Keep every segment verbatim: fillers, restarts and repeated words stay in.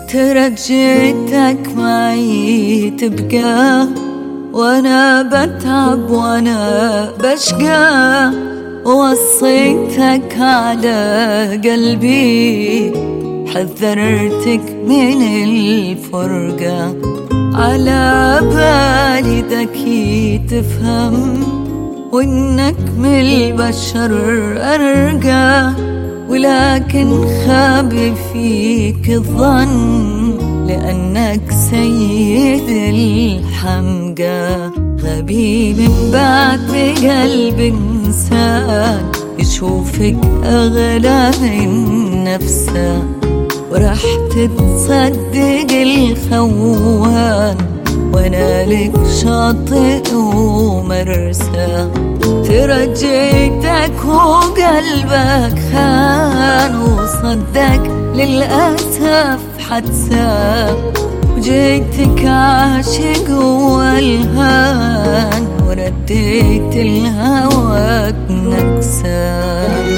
ترى جيتك معي تبقى، وانا بتعب وانا بشقى، ووصيتك على قلبي، حذرتك من الفرقة. على بالي ذكي تفهم، وانك من البشر ارقى، ولكن خاب فيك الظن، لأنك سيد الحمقى. غبي من بعد بقلب إنسان، يشوفك أغلى من نفسه، وراح تتصدق الخوان، وانا لك شاطئ ومرسى. ترى جيتك وقلبك خان، وصدق للأسف حدسى، وجيتك عاشق والهان، ورديت الهوى بنكسى.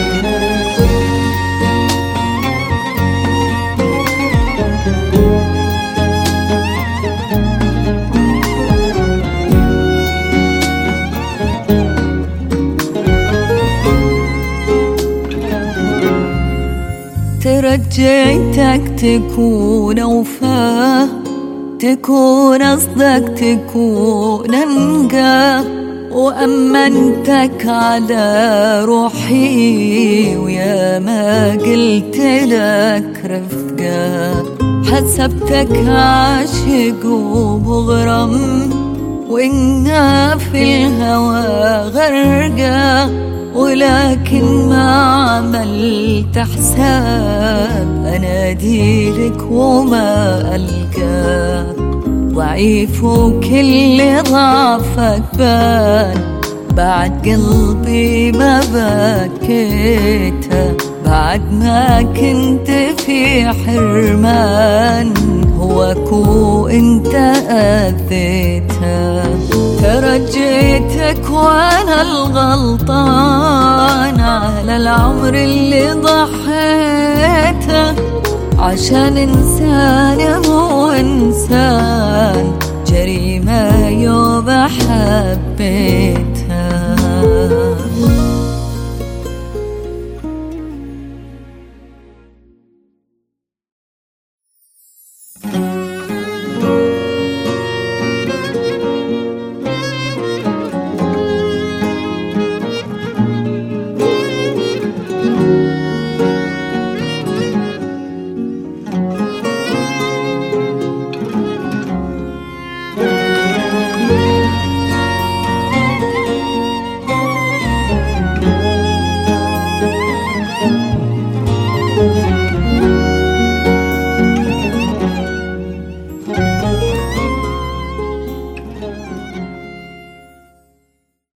ترجيتك تكون وفاه، تكون أصدق تكون أنقى، وأمنتك على روحي، ويا ما قلت لك رفقة. حسبتك عاشق ومغرم، وإنا في الهوى غرقة، ولكن ما عملت حساب أناديلك وما ألقاك. ضعيف وكل ضعفك بان، بعد قلبي ما بكيته، بعد ما كنت في حرمان، هوك انت أذيته. ترجيتك وانا الغلطان، على العمر اللي ضحيته، عشان انسان مو انسان، جريمة يوم حبيتها.